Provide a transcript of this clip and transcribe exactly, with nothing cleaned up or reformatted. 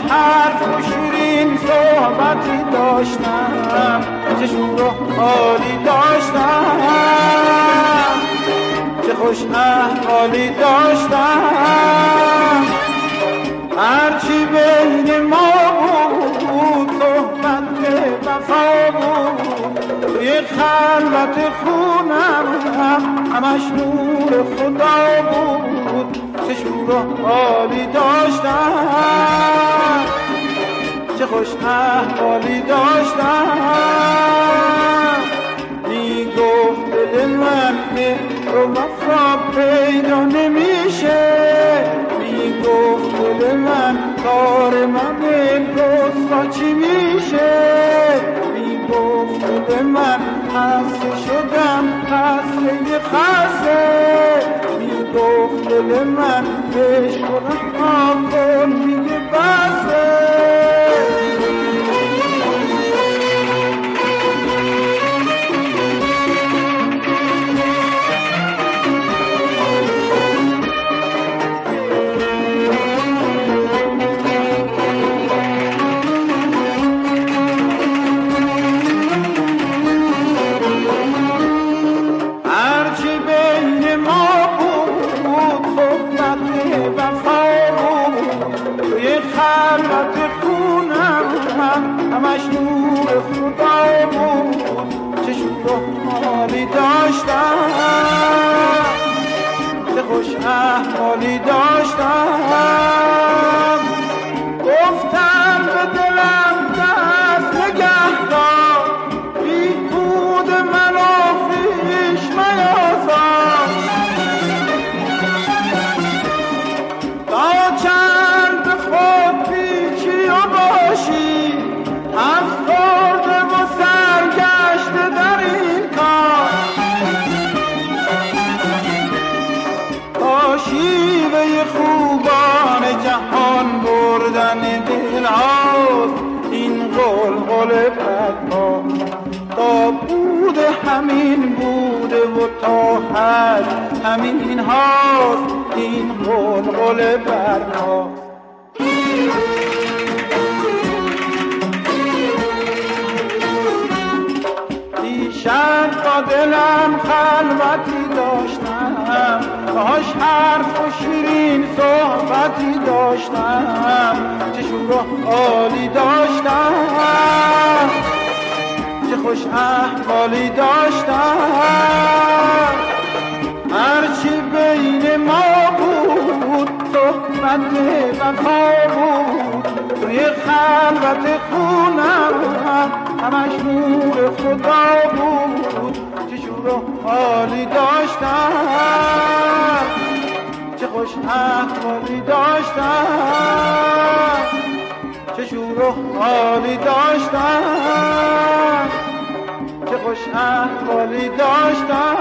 حرف و شیرین صحبتی داشتم، چه شور و حالی داشتم، چه خوش احوالی داشتم. هرچی بین ما بود صحبت وفا بود، توی خلوت خونم همش نور خدا بود، چه شور و حالی داشتم، چه خوش احوالی داشتم. می گفت دل من رو وفا پیدا نمیشه، می گفت دل من کار من رسوا چی میشه، می گفت دل من خسته شدم خسته خسته، می گفت دل من عشق و رها کن میگه بسه. همش نور خدا بود، چه شور و حالی داشتم، چه خوش احوالی داشتم. گفتم به دلم دست نگه دار، بیهود منو خویش میازار، تا چند به خود پیچی و باشی، افسرده و سرگشته در این کار، تا شیوه خوبان جهان بردن دل هاست این غلغل بدها، تا بود همین بوده و تا حد همین هاست این غلغل بدها. شد با دلم خلوتی داشتم، باش حرف و شیرین صحبتی داشتم، چه شور و حالی داشتم، چه خوش احوالی داشتم. هرچی بین ما بود صحبت وفا بود، توی خلوت خونم همش نور خدا بود، چه شور و حالی داشتم، چه خوش احوالی داشتم، چه شور و حالی داشتم، چه خوش احوالی داشتم.